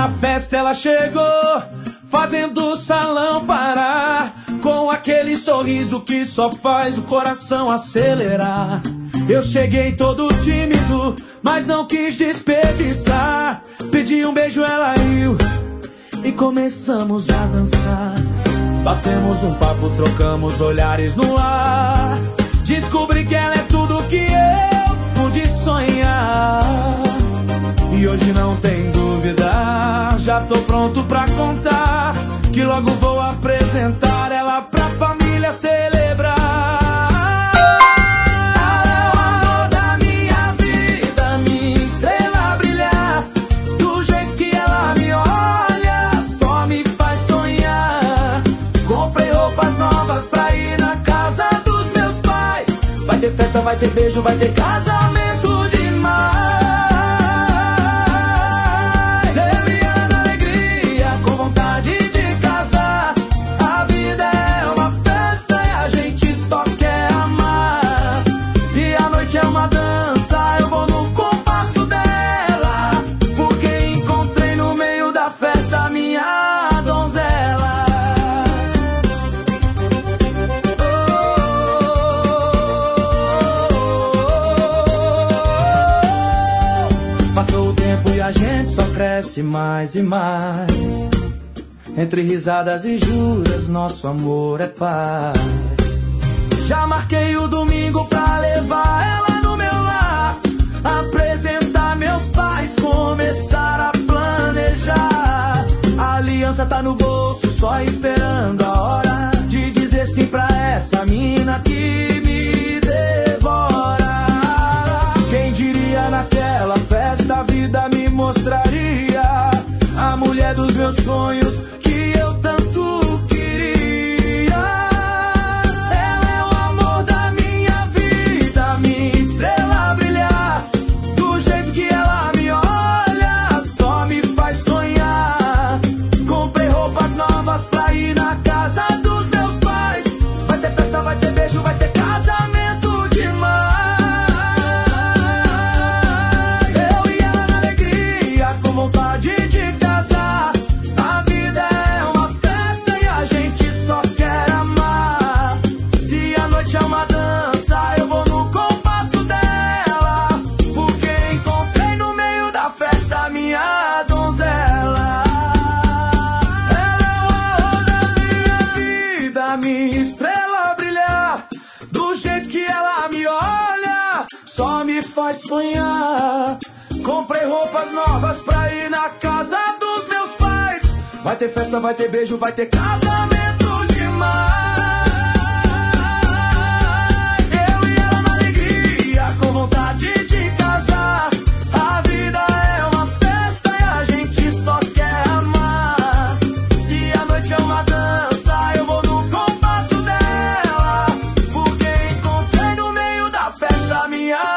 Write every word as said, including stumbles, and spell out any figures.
Na festa ela chegou, fazendo o salão parar, com aquele sorriso que só faz o coração acelerar. Eu cheguei todo tímido, mas não quis desperdiçar. Pedi um beijo, ela riu e começamos a dançar. Batemos um papo, trocamos olhares no ar. Descobri que ela é tudo que eu pude sonhar. E hoje não tem dúvida, já tô pronto pra contar, que logo vou apresentar ela pra família celebrar. Ela é o amor da minha vida, minha estrela brilhar. Do jeito que ela me olha, só me faz sonhar. Comprei roupas novas pra ir na casa dos meus pais. Vai ter festa, vai ter beijo, vai ter casamento demais. A gente só cresce mais e mais. Entre risadas e juras, nosso amor é paz. Já marquei o domingo pra levar ela no meu lar, apresentar meus pais, começar a planejar. A aliança tá no bolso, só esperando a hora de dizer sim pra essa mina que me devora. Quem diria naquela festa a vida me mostraria a mulher dos meus sonhos que eu tanto queria. Ela é o amor da minha vida, minha estrela brilhar. Do jeito que ela me olha, só me faz sonhar. Comprei roupas novas pra ir na casa dos meus pais. Vai ter festa, vai ter beijo, vai ter casamento demais. Vontade de casar, a vida é uma festa e a gente só quer amar. Se a noite é uma dança, eu vou no compasso dela, porque encontrei no meio da festa minha donzela. Ela é o amor da minha vida, minha estrela brilhar. Do jeito que ela me olha, só me faz sonhar. Comprei roupas novas pra ir na casa dos meus pais. Vai ter festa, vai ter beijo, vai ter casamento demais. Eu e ela na alegria, com vontade de casar. A vida é uma festa e a gente só quer amar. Se a noite é uma dança, eu vou no compasso dela, porque encontrei no meio da festa minha